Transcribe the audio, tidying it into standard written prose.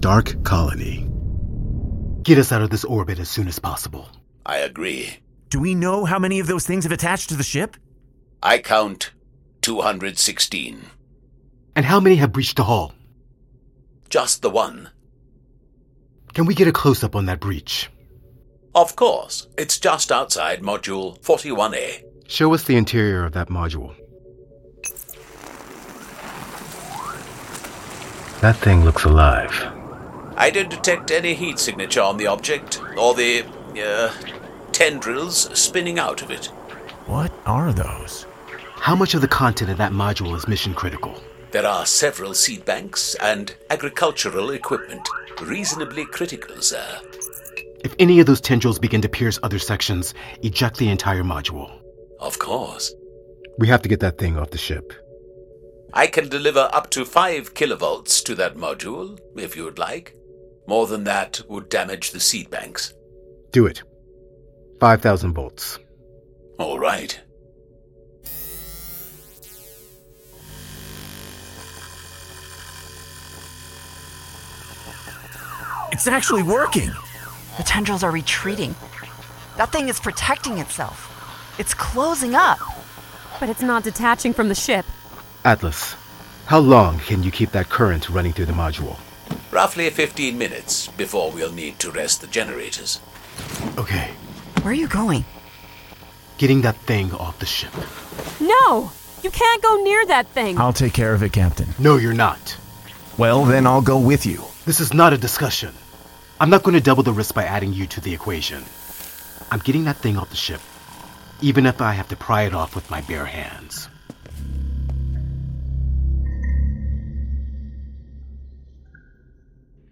Dark Colony. Get us out of this orbit as soon as possible. I agree. Do we know how many of those things have attached to the ship? I count 216. And how many have breached the hull? Just the one. Can we get a close-up on that breach? Of course. It's just outside Module 41A. Show us the interior of that module. That thing looks alive. I don't detect any heat signature on the object, or the, tendrils spinning out of it. What are those? How much of the content of that module is mission critical? There are several seed banks and agricultural equipment. Reasonably critical, sir. If any of those tendrils begin to pierce other sections, eject the entire module. Of course. We have to get that thing off the ship. I can deliver up to 5 kilovolts to that module, if you would like. More than that would damage the seed banks. Do it. 5,000 volts. All right. It's actually working! The tendrils are retreating. That thing is protecting itself. It's closing up. But it's not detaching from the ship. Atlas, how long can you keep that current running through the module? Roughly 15 minutes before we'll need to rest the generators. Okay. Where are you going? Getting that thing off the ship. No! You can't go near that thing! I'll take care of it, Captain. No, you're not. Well, then I'll go with you. This is not a discussion. I'm not going to double the risk by adding you to the equation. I'm getting that thing off the ship, even if I have to pry it off with my bare hands.